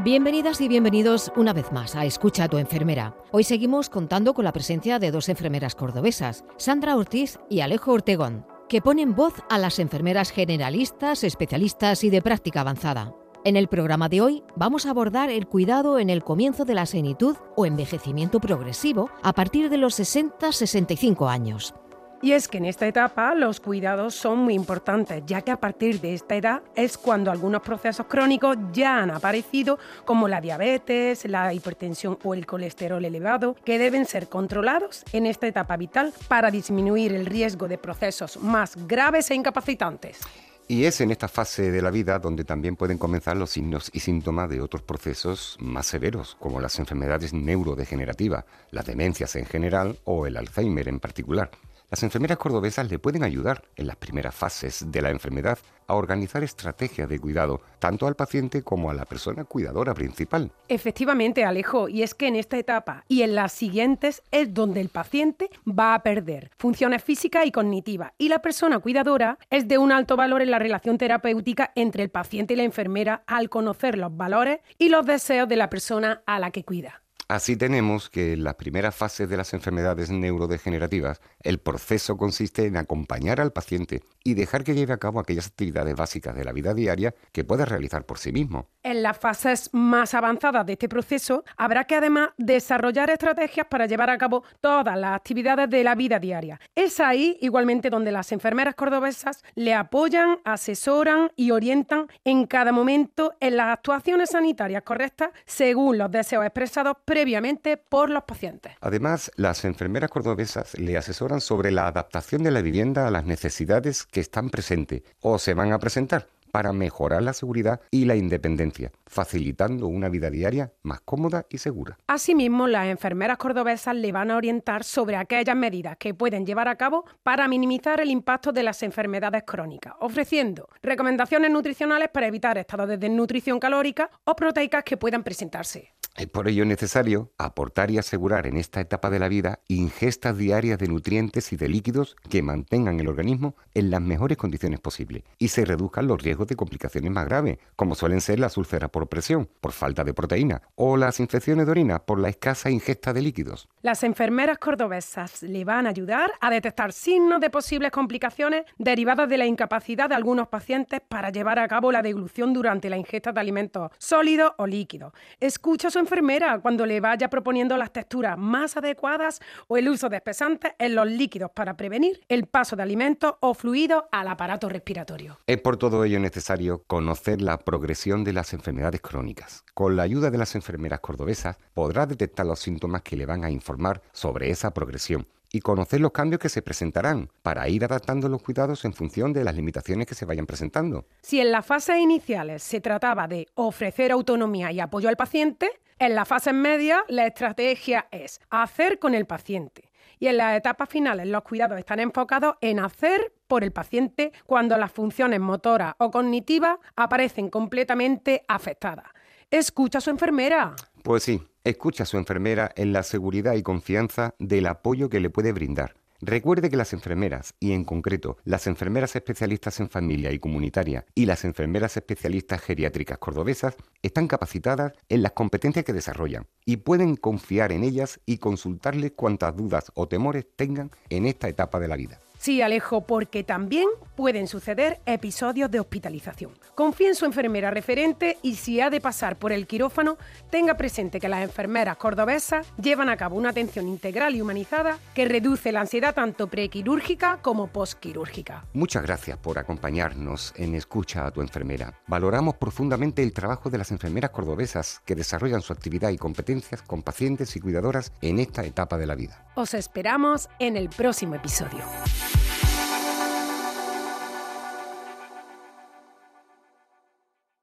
Bienvenidas y bienvenidos una vez más a Escucha a tu enfermera. Hoy seguimos contando con la presencia de dos enfermeras cordobesas, Sandra Ortiz y Alejo Ortegón, que ponen voz a las enfermeras generalistas, especialistas y de práctica avanzada. En el programa de hoy vamos a abordar el cuidado en el comienzo de la senitud o envejecimiento progresivo a partir de los 60-65 años. Y es que en esta etapa los cuidados son muy importantes, ya que a partir de esta edad es cuando algunos procesos crónicos ya han aparecido, como la diabetes, la hipertensión o el colesterol elevado, que deben ser controlados en esta etapa vital para disminuir el riesgo de procesos más graves e incapacitantes. Y es en esta fase de la vida donde también pueden comenzar los signos y síntomas de otros procesos más severos, como las enfermedades neurodegenerativas, las demencias en general o el Alzheimer en particular. Las enfermeras cordobesas le pueden ayudar en las primeras fases de la enfermedad a organizar estrategias de cuidado, tanto al paciente como a la persona cuidadora principal. Efectivamente, Alejo, y es que en esta etapa y en las siguientes es donde el paciente va a perder funciones físicas y cognitivas, y la persona cuidadora es de un alto valor en la relación terapéutica entre el paciente y la enfermera al conocer los valores y los deseos de la persona a la que cuida. Así tenemos que en las primeras fases de las enfermedades neurodegenerativas, el proceso consiste en acompañar al paciente y dejar que lleve a cabo aquellas actividades básicas de la vida diaria que puede realizar por sí mismo. En las fases más avanzadas de este proceso, habrá que además desarrollar estrategias para llevar a cabo todas las actividades de la vida diaria. Es ahí igualmente donde las enfermeras cordobesas le apoyan, asesoran y orientan en cada momento en las actuaciones sanitarias correctas según los deseos expresados previamente por los pacientes. Además, las enfermeras cordobesas le asesoran sobre la adaptación de la vivienda a las necesidades que están presentes o se van a presentar para mejorar la seguridad y la independencia, facilitando una vida diaria más cómoda y segura. Asimismo, las enfermeras cordobesas le van a orientar sobre aquellas medidas que pueden llevar a cabo para minimizar el impacto de las enfermedades crónicas, ofreciendo recomendaciones nutricionales para evitar estados de desnutrición calórica o proteicas que puedan presentarse. Es por ello necesario aportar y asegurar en esta etapa de la vida ingestas diarias de nutrientes y de líquidos que mantengan el organismo en las mejores condiciones posibles y se reduzcan los riesgos de complicaciones más graves, como suelen ser las úlceras por presión, por falta de proteína, o las infecciones de orina por la escasa ingesta de líquidos. Las enfermeras cordobesas le van a ayudar a detectar signos de posibles complicaciones derivadas de la incapacidad de algunos pacientes para llevar a cabo la deglución durante la ingesta de alimentos sólidos o líquidos. Escucha a su enfermera cuando le vaya proponiendo las texturas más adecuadas o el uso de espesantes en los líquidos para prevenir el paso de alimentos o fluidos al aparato respiratorio. Es por todo ello necesario conocer la progresión de las enfermedades crónicas. Con la ayuda de las enfermeras cordobesas podrá detectar los síntomas que le van a informar sobre esa progresión y conocer los cambios que se presentarán para ir adaptando los cuidados en función de las limitaciones que se vayan presentando. Si en las fases iniciales se trataba de ofrecer autonomía y apoyo al paciente, en las fases medias la estrategia es hacer con el paciente. Y en las etapas finales los cuidados están enfocados en hacer por el paciente cuando las funciones motoras o cognitivas aparecen completamente afectadas. Escucha a su enfermera. Pues sí, escucha a su enfermera en la seguridad y confianza del apoyo que le puede brindar. Recuerde que las enfermeras, y en concreto las enfermeras especialistas en familia y comunitaria y las enfermeras especialistas geriátricas cordobesas, están capacitadas en las competencias que desarrollan y pueden confiar en ellas y consultarles cuantas dudas o temores tengan en esta etapa de la vida. Sí, Alejo, porque también pueden suceder episodios de hospitalización. Confíe en su enfermera referente y si ha de pasar por el quirófano, tenga presente que las enfermeras cordobesas llevan a cabo una atención integral y humanizada que reduce la ansiedad tanto prequirúrgica como postquirúrgica. Muchas gracias por acompañarnos en Escucha a tu enfermera. Valoramos profundamente el trabajo de las enfermeras cordobesas que desarrollan su actividad y competencias con pacientes y cuidadoras en esta etapa de la vida. Os esperamos en el próximo episodio.